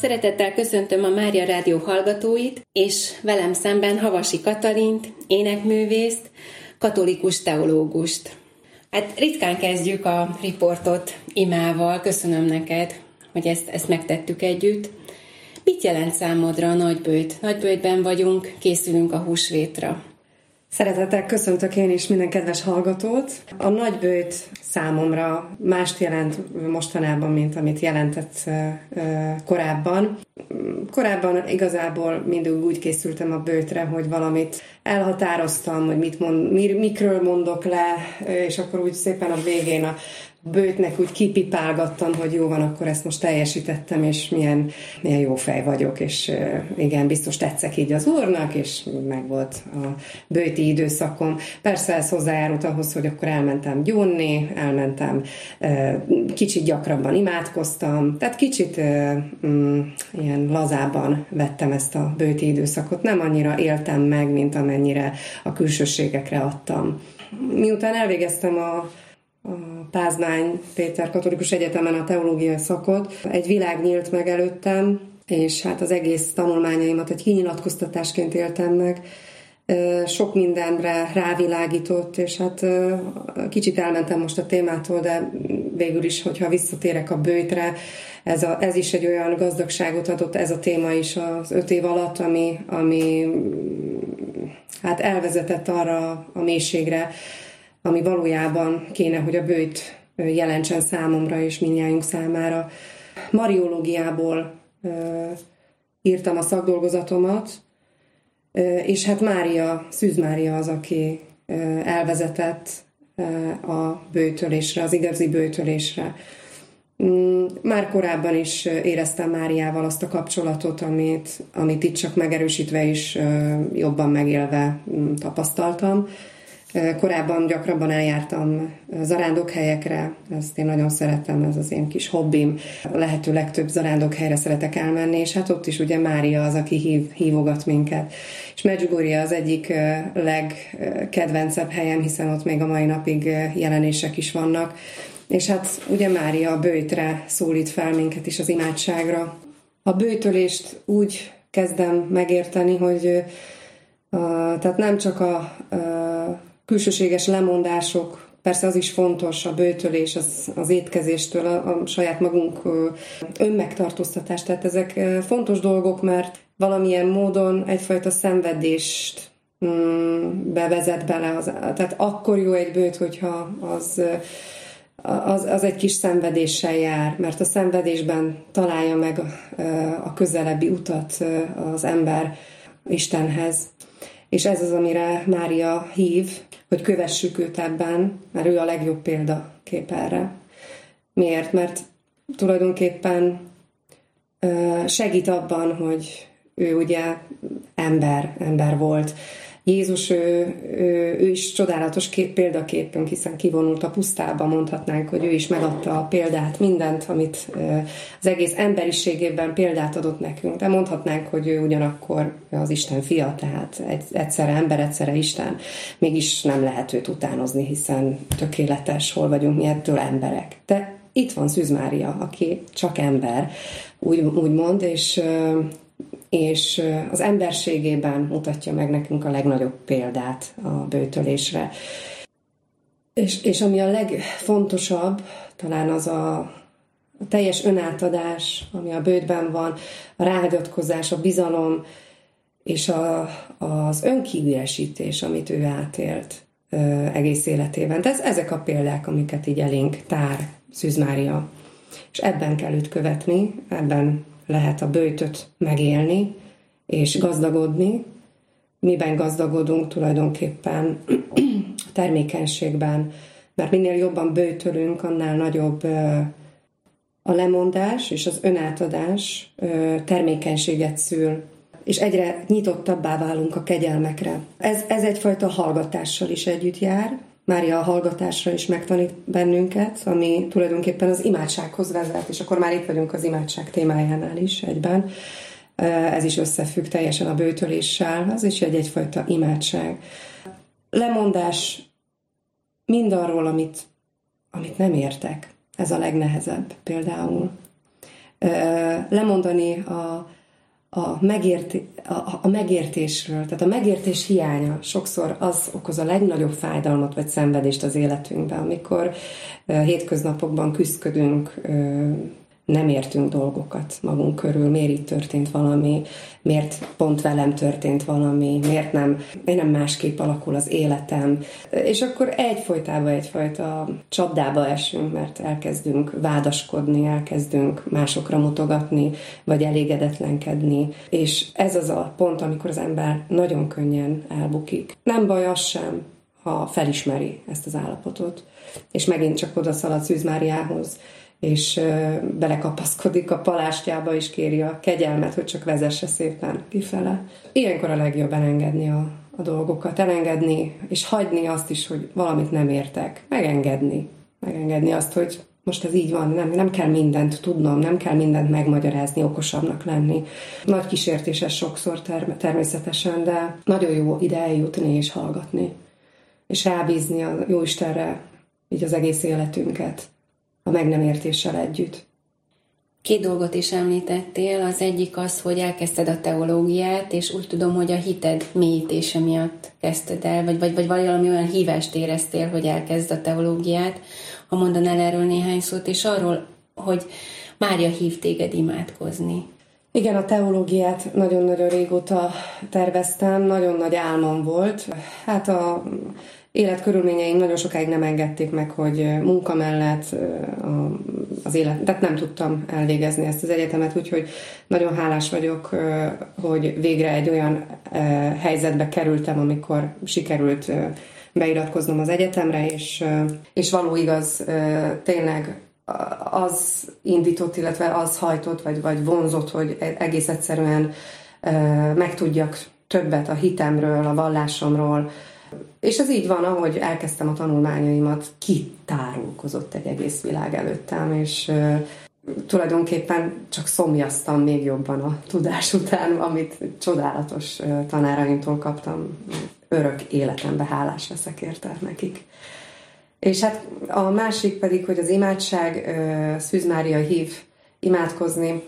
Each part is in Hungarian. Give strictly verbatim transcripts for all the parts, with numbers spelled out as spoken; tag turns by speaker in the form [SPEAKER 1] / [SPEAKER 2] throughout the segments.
[SPEAKER 1] Szeretettel köszöntöm a Mária Rádió hallgatóit, és velem szemben Havasi Katalint, énekművészt, katolikus teológust. Hát ritkán kezdjük a riportot imával, köszönöm neked, hogy ezt, ezt megtettük együtt. Mit jelent számodra a Nagyböjt? Nagyböjtben vagyunk, készülünk a húsvétra.
[SPEAKER 2] Szeretettel köszöntök én is minden kedves hallgatót. A Nagyböjt számomra mást jelent mostanában, mint amit jelentett korábban. Korábban igazából mindig úgy készültem a böjtre, hogy valamit elhatároztam, hogy mit mond, mikről mondok le, és akkor úgy szépen a végén a böjtnek úgy kipipálgattam, hogy jó van, akkor ezt most teljesítettem, és milyen, milyen jó fej vagyok, és igen, biztos tetszek így az Úrnak, és meg volt a böjti időszakom. Persze ez hozzájárult ahhoz, hogy akkor elmentem gyónni, elmentem, kicsit gyakrabban imádkoztam, tehát kicsit mm, ilyen lazában vettem ezt a böjti időszakot. Nem annyira éltem meg, mint amennyire a külsőségekre adtam. Miután elvégeztem a a Pázmány Péter Katolikus Egyetemen a teológiai szakot, egy világ nyílt meg előttem, és hát az egész tanulmányaimat egy kinyilatkoztatásként éltem meg. Sok mindenre rávilágított, és hát kicsit elmentem most a témától, de végül is, hogyha visszatérek a böjtre, ez, a, ez is egy olyan gazdagságot adott, ez a téma is az öt év alatt, ami, ami hát elvezetett arra a mélységre, ami valójában kéne, hogy a böjt jelentsen számomra és mindnyájunk számára. Mariológiából írtam a szakdolgozatomat, és hát Mária, Szűz Mária az, aki elvezetett a böjtölésre, az igazi böjtölésre. Már korábban is éreztem Máriával azt a kapcsolatot, amit, amit itt csak megerősítve is jobban megélve tapasztaltam. Korábban gyakrabban eljártam zarándokhelyekre, ezt én nagyon szeretem, ez az én kis hobbim. A lehető legtöbb zarándokhelyre szeretek elmenni, és hát ott is ugye Mária az, aki hív, hívogat minket. És Medjugorje az egyik legkedvencebb helyem, hiszen ott még a mai napig jelenések is vannak. És hát ugye Mária a böjtre szólít fel minket is az imádságra. A böjtölést úgy kezdem megérteni, hogy a, tehát nem csak a, a külsőséges lemondások, persze az is fontos, a böjtölés, az, az étkezéstől, a, a saját magunk önmegtartóztatás, tehát ezek fontos dolgok, mert valamilyen módon egyfajta szenvedést mm, bevezet bele, az, tehát akkor jó egy böjt, hogyha az, az, az egy kis szenvedéssel jár, mert a szenvedésben találja meg a, a közelebbi utat az ember Istenhez. És ez az, amire Mária hív, hogy kövessük őt ebben, mert ő a legjobb példakép erre. Miért? Mert tulajdonképpen segít abban, hogy ő ugye ember, ember volt. Jézus, ő, ő, ő is csodálatos kép, példaképünk, hiszen kivonult a pusztába, mondhatnánk, hogy ő is megadta a példát, mindent, amit az egész emberiségében példát adott nekünk. De mondhatnánk, hogy ő ugyanakkor az Isten fia, tehát egyszerre ember, egyszerre Isten. Mégis nem lehet őt utánozni, hiszen tökéletes, hol vagyunk mi ettől emberek. De itt van Szűz Mária, aki csak ember, úgy, úgy mond, és... és az emberségében mutatja meg nekünk a legnagyobb példát a böjtölésre. És, és ami a legfontosabb, talán az a, a teljes önátadás, ami a böjtben van, a ráhagyatkozás, a bizalom, és a, az önkívülesítés, amit ő átélt ö, egész életében. De ez, ezek a példák, amiket így elénk tár Szűz Mária. És ebben kell őt követni, ebben lehet a böjtöt megélni és gazdagodni. Miben gazdagodunk tulajdonképpen? A termékenységben, mert minél jobban böjtölünk, annál nagyobb a lemondás és az önátadás termékenységet szül, és egyre nyitottabbá válunk a kegyelmekre. Ez, ez egyfajta hallgatással is együtt jár. Mária a hallgatásra is megtanít bennünket, ami tulajdonképpen az imádsághoz vezet, és akkor már itt vagyunk az imádság témájánál is egyben. Ez is összefügg teljesen a böjtöléssel, az is egy egyfajta imádság. Lemondás mindarról, amit, amit nem értek. Ez a legnehezebb például. lemondani a, a, megérti, a, a megértésről. Tehát a megértés hiánya sokszor az okoz a legnagyobb fájdalmat vagy szenvedést az életünkben, amikor hétköznapokban küzdködünk, nem értünk dolgokat magunk körül, miért így történt valami, miért pont velem történt valami, miért nem, miért nem másképp alakul az életem. És akkor egyfolytában egyfajta csapdába esünk, mert elkezdünk vádaskodni, elkezdünk másokra mutogatni, vagy elégedetlenkedni. És ez az a pont, amikor az ember nagyon könnyen elbukik. Nem baj az sem, ha felismeri ezt az állapotot, és megint csak odaszalad Szűz Máriához, és belekapaszkodik a palástjába, és kéri a kegyelmet, hogy csak vezesse szépen kifele. Ilyenkor a legjobb elengedni a, a dolgokat, elengedni, és hagyni azt is, hogy valamit nem értek. Megengedni. Megengedni azt, hogy most ez így van, nem, nem kell mindent tudnom, nem kell mindent megmagyarázni, okosabbnak lenni. Nagy kísértés ez sokszor term- természetesen, de nagyon jó ide eljutni és hallgatni. És rábízni a Jóistenre így az egész életünket, a meg nem értéssel együtt.
[SPEAKER 1] Két dolgot is említettél, az egyik az, hogy elkezdted a teológiát, és úgy tudom, hogy a hited mélyítése miatt kezdted el, vagy, vagy, vagy valami olyan hívást éreztél, hogy elkezd a teológiát, ha mondanál erről néhány szót, és arról, hogy Mária hív téged imádkozni.
[SPEAKER 2] Igen, a teológiát nagyon-nagyon régóta terveztem, nagyon nagy álmom volt. Hát a életkörülményeim nagyon sokáig nem engedték meg, hogy munka mellett az élet, tehát nem tudtam elvégezni ezt az egyetemet, úgyhogy nagyon hálás vagyok, hogy végre egy olyan helyzetbe kerültem, amikor sikerült beiratkoznom az egyetemre, és, és való igaz, tényleg az indított, illetve az hajtott, vagy, vagy vonzott, hogy egész egyszerűen megtudjak többet a hitemről, a vallásomról. És ez így van, ahogy elkezdtem a tanulmányaimat, kitárulkozott egy egész világ előttem, és uh, tulajdonképpen csak szomjaztam még jobban a tudás után, amit csodálatos uh, tanáraimtól kaptam. Örök életembe hálás leszek érte nekik. És hát a másik pedig, hogy az imádság, uh, Szűz Mária hív imádkozni.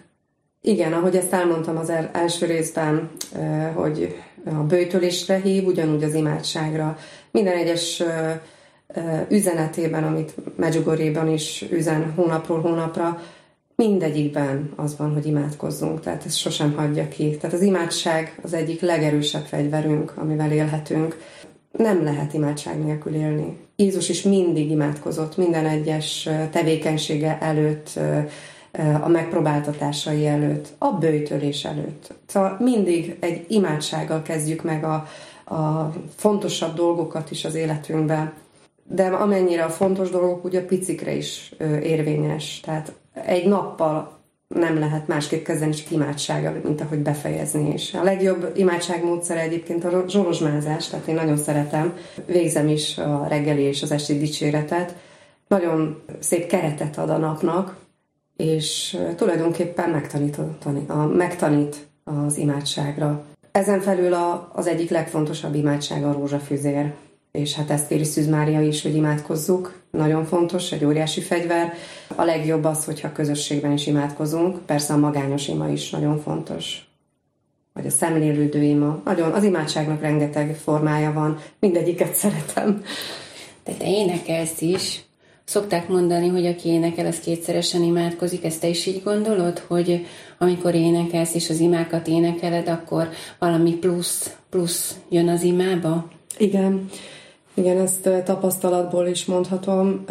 [SPEAKER 2] Igen, ahogy ezt elmondtam az el, első részben, uh, hogy a böjtölésre hív, ugyanúgy az imádságra. Minden egyes üzenetében, amit Medjugorjéban is üzen hónapról hónapra, mindegyikben az van, hogy imádkozzunk, tehát ezt sosem hagyja ki. Tehát az imádság az egyik legerősebb fegyverünk, amivel élhetünk. Nem lehet imádság nélkül élni. Jézus is mindig imádkozott, minden egyes tevékenysége előtt, a megpróbáltatásai előtt, a böjtölés előtt. Szóval mindig egy imádsággal kezdjük meg a, a fontosabb dolgokat is az életünkben, de amennyire a fontos dolgok, ugye a picikre is érvényes. Tehát egy nappal nem lehet másképp kezdeni csak imádsággal, mint ahogy befejezni is. A legjobb imádságmódszer egyébként a zsolozsmázás, tehát én nagyon szeretem, végzem is a reggeli és az esti dicséretet. Nagyon szép keretet ad a napnak, és tulajdonképpen megtanít, a, megtanít az imádságra. Ezen felül a, az egyik legfontosabb imádság a rózsafűzér, és hát ezt kéri Szűz Mária is, hogy imádkozzuk. Nagyon fontos, egy óriási fegyver. A legjobb az, hogyha közösségben is imádkozunk. Persze a magányos ima is nagyon fontos. Vagy a szemlélődő ima. Nagyon, az imádságnak rengeteg formája van, mindegyiket szeretem.
[SPEAKER 1] De te énekelsz is. Szokták mondani, hogy aki énekel, az kétszeresen imádkozik. Ezt te is így gondolod, hogy amikor énekelsz és az imákat énekeled, akkor valami plusz, plusz jön az imába?
[SPEAKER 2] Igen. Igen, ezt tapasztalatból is mondhatom.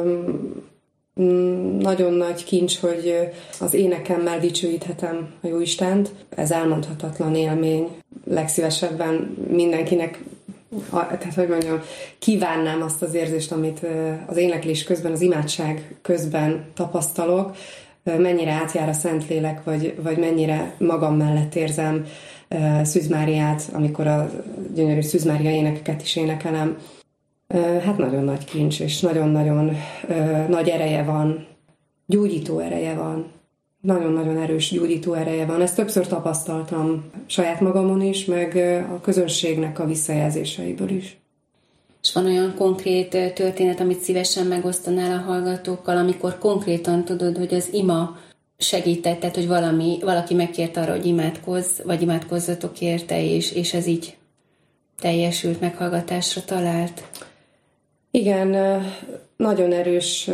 [SPEAKER 2] Nagyon nagy kincs, hogy az énekemmel dicsőíthetem a Jóistent. Ez elmondhatatlan élmény. Legszívesebben mindenkinek, tehát hogy mondjam, kívánnám azt az érzést, amit az éneklés közben, az imádság közben tapasztalok, mennyire átjár a Szentlélek, vagy, vagy mennyire magam mellett érzem Szűz Máriát, amikor a gyönyörű Szűz Mária énekeket is énekelem. Hát nagyon nagy kincs, és nagyon-nagyon nagy ereje van, gyógyító ereje van, nagyon-nagyon erős gyógyító ereje van. Ezt többször tapasztaltam saját magamon is, meg a közönségnek a visszajelzéseiből is.
[SPEAKER 1] És van olyan konkrét történet, amit szívesen megosztanál a hallgatókkal, amikor konkrétan tudod, hogy az ima segített, tehát hogy valami, valaki megkért arra, hogy imádkozz, vagy imádkozzatok érte, és, és ez így teljesült, meghallgatásra talált.
[SPEAKER 2] Igen, nagyon erős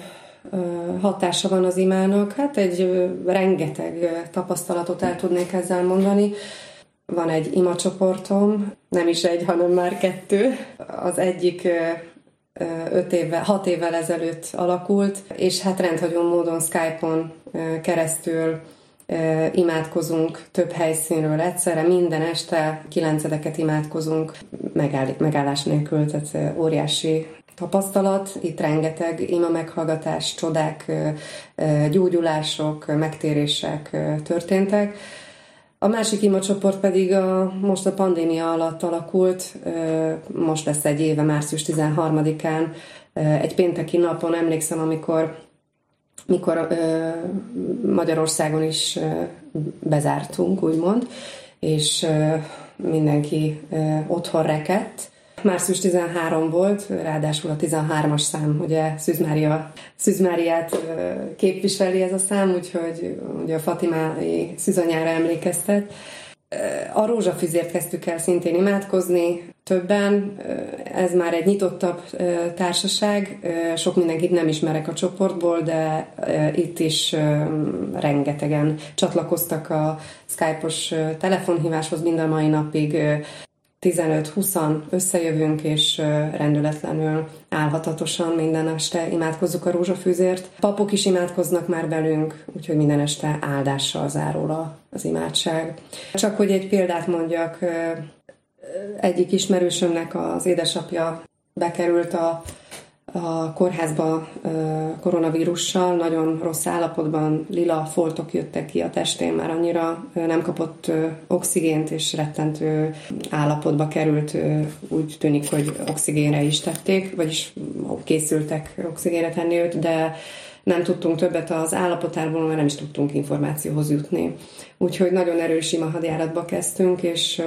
[SPEAKER 2] hatása van az imának. Hát egy rengeteg tapasztalatot el tudnék ezzel mondani. Van egy imacsoportom, nem is egy, hanem már kettő. Az egyik öt évvel, hat évvel ezelőtt alakult, és hát rendhagyó módon Skype-on keresztül imádkozunk több helyszínről egyszerre, minden este kilencedeket imádkozunk, megáll, megállás nélkül, tehát óriási tapasztalat. Itt rengeteg ima meghallgatás, csodák, gyógyulások, megtérések történtek. A másik imacsoport pedig a, most a pandémia alatt alakult, most lesz egy éve, március tizenharmadikán, egy pénteki napon emlékszem, amikor mikor Magyarországon is bezártunk, úgymond, és mindenki otthon rekedt. március tizenharmadika volt, ráadásul a tizenhármas szám, ugye Szűz Mária, Szűz Máriát képviseli ez a szám, úgyhogy ugye a Fatimái szűzanyára emlékeztet. A rózsafüzért kezdtük el szintén imádkozni, többen, ez már egy nyitottabb társaság, sok mindenkit nem ismerek a csoportból, de itt is rengetegen csatlakoztak a Skype-os telefonhíváshoz, mind a mai napig tizenöt-húszan összejövünk, és rendületlenül, álhatatosan minden este imádkozzuk a rózsafűzért. Papok is imádkoznak már belünk, úgyhogy minden este áldással zárul az imádság. Csak hogy egy példát mondjak, egyik ismerősömnek az édesapja bekerült a, a kórházba koronavírussal, nagyon rossz állapotban, lila foltok jöttek ki a testén, már annyira nem kapott oxigént, és rettentő állapotba került, úgy tűnik, hogy oxigénre is tették, vagyis készültek oxigénre tenni őt, de nem tudtunk többet az állapotáról, mert nem is tudtunk információhoz jutni. Úgyhogy nagyon erős imahadjáratba kezdtünk, és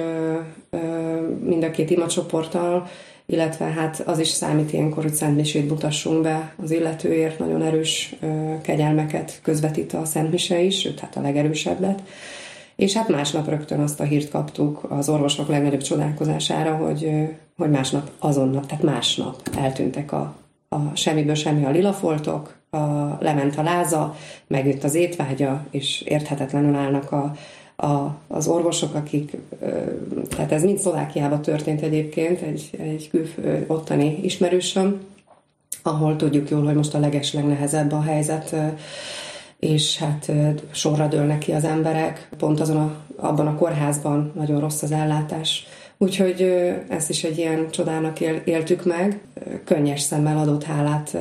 [SPEAKER 2] mind a két imacsoporttal, illetve hát az is számít ilyenkor, hogy szentmisét mutassunk be az illetőért, nagyon erős kegyelmeket közvetít a szentmise is, sőt, hát a legerősebbet. És hát másnap rögtön azt a hírt kaptuk az orvosok legnagyobb csodálkozására, hogy, hogy másnap azonnal, tehát másnap eltűntek a, a semmiből semmi a lilafoltok, a, lement a láza, megjött az étvágya, és érthetetlenül állnak a A, az orvosok, akik, tehát ez mind Szlovákiában történt egyébként, egy, egy kül, ottani ismerősöm, ahol tudjuk jól, hogy most a legeslegnehezebb a helyzet, és hát sorra dőlnek ki az emberek, pont azon a, abban a kórházban nagyon rossz az ellátás. Úgyhogy ezt is egy ilyen csodának él, éltük meg, könnyes szemmel adott hálát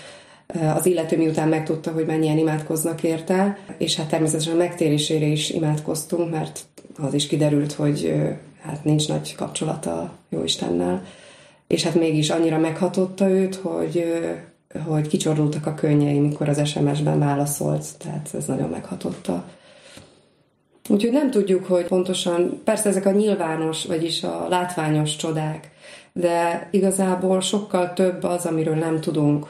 [SPEAKER 2] az illető, miután megtudta, hogy mennyien imádkoznak érte, és hát természetesen a megtérésére is imádkoztunk, mert az is kiderült, hogy hát nincs nagy kapcsolata a Jóistennel, és hát mégis annyira meghatotta őt, hogy, hogy kicsordultak a könnyei, mikor az es em es-ben válaszolt, tehát ez nagyon meghatotta. Úgyhogy nem tudjuk, hogy pontosan, persze ezek a nyilvános, vagyis a látványos csodák, de igazából sokkal több az, amiről nem tudunk,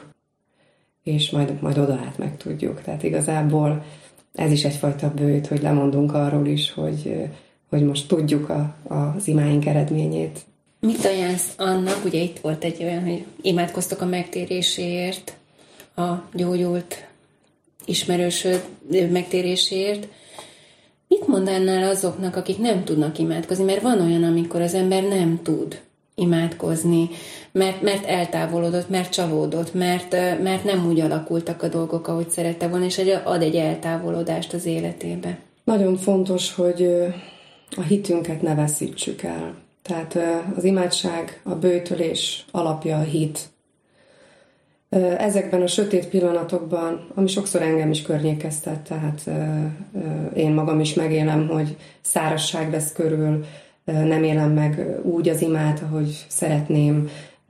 [SPEAKER 2] és majd, majd oda át megtudjuk. Tehát igazából ez is egyfajta bőjt, hogy lemondunk arról is, hogy, hogy most tudjuk a, az imáink eredményét.
[SPEAKER 1] Mit ajánlsz annak, ugye itt volt egy olyan, hogy imádkoztok a megtéréséért, a gyógyult ismerősöd megtéréséért. Mit mondanál azoknak, akik nem tudnak imádkozni? Mert van olyan, amikor az ember nem tud imádkozni, mert, mert eltávolodott, mert csalódott, mert, mert nem úgy alakultak a dolgok, ahogy szerette volna, és ad egy eltávolodást az életébe.
[SPEAKER 2] Nagyon fontos, hogy a hitünket ne veszítsük el. Tehát az imádság, a böjtölés alapja a hit. Ezekben a sötét pillanatokban, ami sokszor engem is környékeztet, tehát én magam is megélem, hogy szárazság vesz körül, nem élem meg úgy az imát, ahogy szeretném,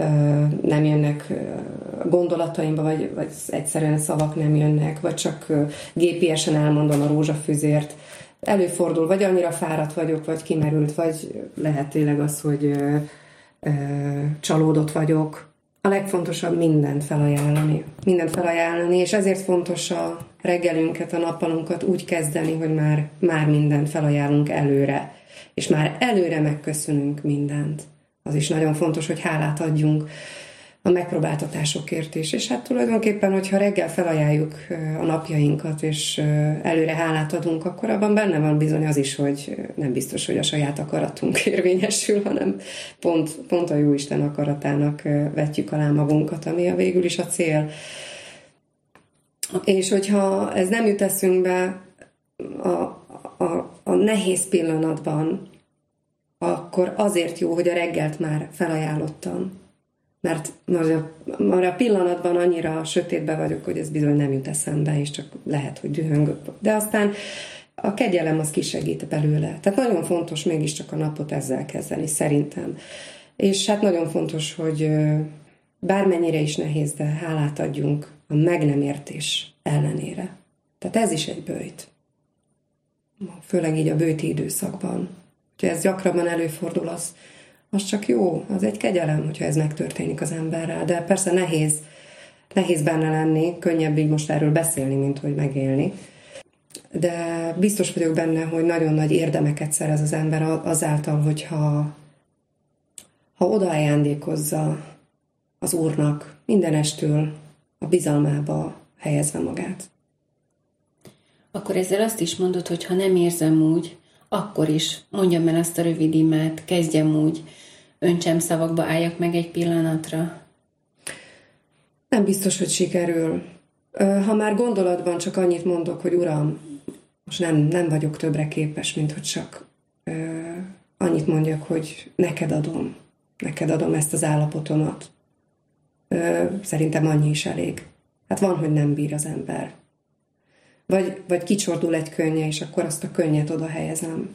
[SPEAKER 2] nem jönnek gondolataimba, vagy, vagy egyszerűen szavak nem jönnek, vagy csak gépiesen elmondom a rózsafűzért. Előfordul, vagy annyira fáradt vagyok, vagy kimerült, vagy lehet tényleg az, hogy csalódott vagyok, a legfontosabb mindent felajánlani. Mindent felajánlani, és ezért fontos a reggelünket, a nappalunkat úgy kezdeni, hogy már, már mindent felajánlunk előre. És már előre megköszönünk mindent. Az is nagyon fontos, hogy hálát adjunk a megpróbáltatásokért is. És hát tulajdonképpen, hogyha reggel felajánljuk a napjainkat, és előre hálát adunk, akkor abban benne van bizony az is, hogy nem biztos, hogy a saját akaratunk érvényesül, hanem pont, pont a Jóisten akaratának vetjük alá magunkat, ami a végül is a cél. És hogyha ez nem jut eszünkbe a, a, a nehéz pillanatban, akkor azért jó, hogy a reggelt már felajánlottam. Mert már a pillanatban annyira sötétbe vagyok, hogy ez bizony nem jut eszembe, és csak lehet, hogy dühöngök. De aztán a kegyelem az kisegít belőle. Tehát nagyon fontos mégiscsak a napot ezzel kezdeni, szerintem. És hát nagyon fontos, hogy bármennyire is nehéz, de hálát adjunk a meg nem értés ellenére. Tehát ez is egy böjt. Főleg így a böjti időszakban. Hogyha ez gyakrabban előfordul, az az csak jó, az egy kegyelem, hogyha ez megtörténik az emberrel, de persze nehéz, nehéz benne lenni, könnyebb így most erről beszélni, mint hogy megélni. De biztos vagyok benne, hogy nagyon nagy érdemeket szerez az ember azáltal, hogyha ha odaajándékozza az Úrnak mindenestől a bizalmába helyezve magát.
[SPEAKER 1] Akkor ezzel azt is mondod, hogy ha nem érzem úgy, akkor is mondjam el azt a rövid imát, kezdjem úgy, öntsem szavakba, álljak meg egy pillanatra.
[SPEAKER 2] Nem biztos, hogy sikerül. Ha már gondolatban csak annyit mondok, hogy Uram, most nem, nem vagyok többre képes, mint hogy csak annyit mondjak, hogy neked adom, neked adom ezt az állapotomat. Szerintem annyi is elég. Hát van, hogy nem bír az ember. Vagy, vagy kicsordul egy könnye, és akkor azt a könnyet oda helyezem.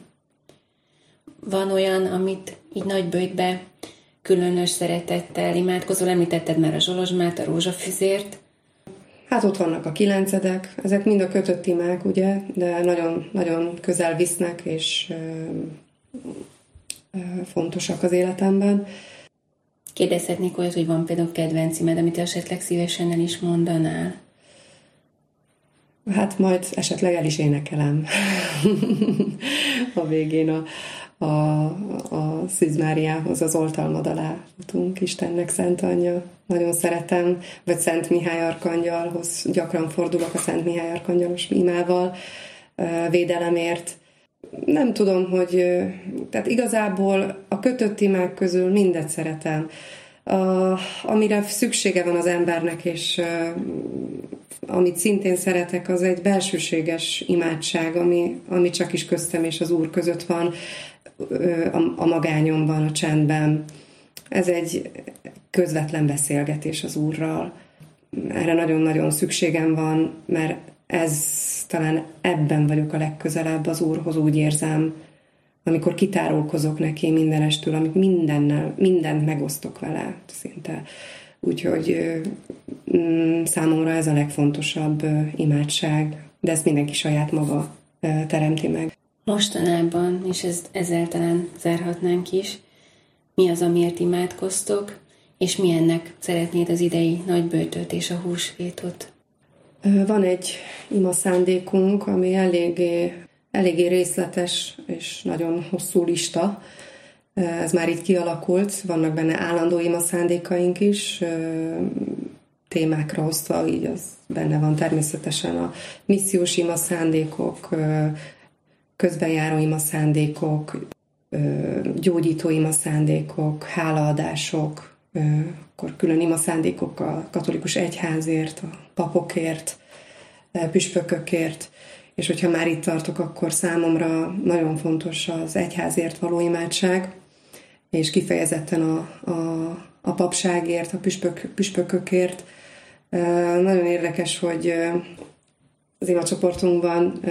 [SPEAKER 1] Van olyan, amit így nagy böjtbe különös szeretettel imádkozol, említetted már a Zsolozsmát, a rózsafüzért.
[SPEAKER 2] Hát ott vannak a kilencedek, ezek mind a kötött imák, ugye, de nagyon, nagyon közel visznek, és ö, ö, fontosak az életemben.
[SPEAKER 1] Kérdezhetnék olyat, hogy van például kedvenc imád, amit esetleg szívesen el is mondanál?
[SPEAKER 2] Hát majd esetleg el is énekelem a végén a, a, a Szűz Máriához, az oltalmad alá futunk, Istennek Szent Anyja. Nagyon szeretem, vagy Szent Mihály Arkangyalhoz gyakran fordulok a Szent Mihály Arkangyalos imával védelemért. Nem tudom, hogy tehát igazából a kötött imák közül mindet szeretem. A, amire szüksége van az embernek, és amit szintén szeretek, az egy belsőséges imádság, ami, ami csak is köztem és az Úr között van, a, a magányomban, a csendben. Ez egy közvetlen beszélgetés az Úrral. Erre nagyon-nagyon szükségem van, mert ez talán ebben vagyok a legközelebb az Úrhoz, úgy érzem, amikor kitárulkozok neki mindenestől, amit mindennel, mindent megosztok vele szinte. Úgyhogy mm, számomra ez a legfontosabb imádság, de ezt mindenki saját maga teremti meg.
[SPEAKER 1] Mostanában, és ezt ezzel talán zárhatnánk is, mi az, amiért imádkoztok, és milyennek szeretnéd az idei nagyböjtöt és a húsvétot?
[SPEAKER 2] Van egy ima szándékunk, ami eléggé, eléggé részletes és nagyon hosszú lista. Ez már itt kialakult, vannak benne állandó ima szándékaink is, témákra osztva, így az benne van természetesen a missziós ima szándékok, közbenjáró ima szándékok, gyógyító ima szándékok, hálaadások, akkor külön ima szándékok a katolikus egyházért, a papokért, püspökökért, és hogyha már itt tartok, akkor számomra nagyon fontos az egyházért való imádság, és kifejezetten a, a, a papságért, a püspök, püspökökért. Nagyon érdekes, hogy az imacsoportunkban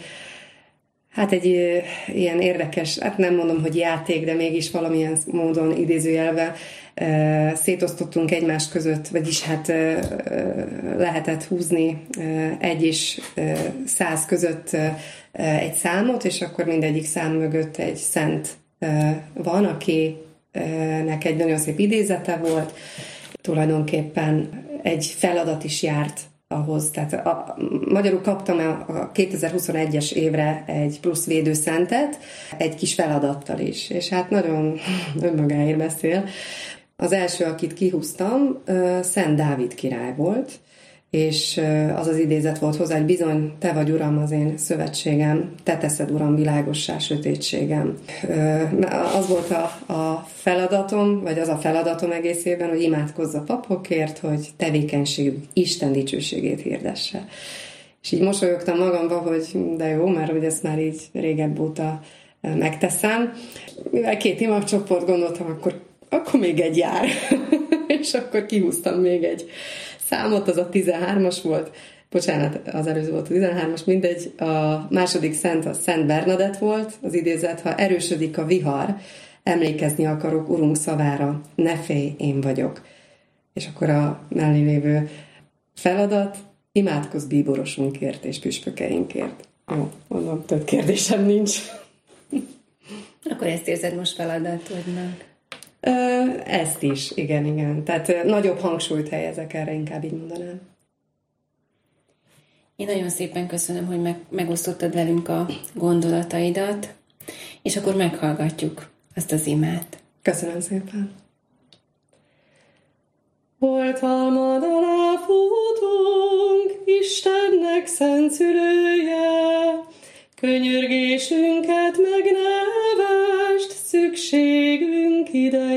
[SPEAKER 2] hát egy ilyen érdekes, hát nem mondom, hogy játék, de mégis valamilyen módon idézőjelve szétosztottunk egymás között, vagyis hát lehetett húzni egy és száz között egy számot, és akkor mindegyik szám mögött egy szent van, akinek egy nagyon szép idézete volt. tulajdonképpen egy feladat is járt ahhoz. Tehát a, a, magyarul kaptam a kétezer-huszonegyes évre egy plusz védőszentet, egy kis feladattal is, és hát nagyon önmagáért beszél. Az első, akit kihúztam, Szent Dávid király volt, és az az idézet volt hozzá, hogy bizony, te vagy Uram az én szövetségem, te teszed Uram világossá sötétségem. Az volt a, a feladatom, vagy az a feladatom egész évben, hogy imádkozz a papokért, hogy tevékenységük Isten dicsőségét hirdesse. És így mosolyogtam magamba, hogy de jó, mert hogy ezt már így régebb óta megteszem. Mivel két imagcsoport gondoltam, akkor, akkor még egy jár. És akkor kihúztam még egy számot, az a tizenhármas volt, bocsánat, az előző volt a tizenhármas, mindegy, a második szent, a Szent Bernadett volt, az idézet, ha erősödik a vihar, emlékezni akarok Urunk szavára, ne félj, én vagyok. És akkor a mellé lévő feladat, imádkozz bíborosunkért és püspökeinkért. Jó, mondom, több kérdésem nincs.
[SPEAKER 1] Akkor ezt érzed most feladatodnak?
[SPEAKER 2] Ezt is, igen, igen. Tehát nagyobb hangsúlyt helyezek erre, inkább így mondanám.
[SPEAKER 1] Én nagyon szépen köszönöm, hogy meg, megosztottad velünk a gondolataidat, és akkor meghallgatjuk azt az imát.
[SPEAKER 2] Köszönöm szépen. Oltalmad alá futunk, Istennek szent szülője, könyörgésünket megnevest, szükségünk idején.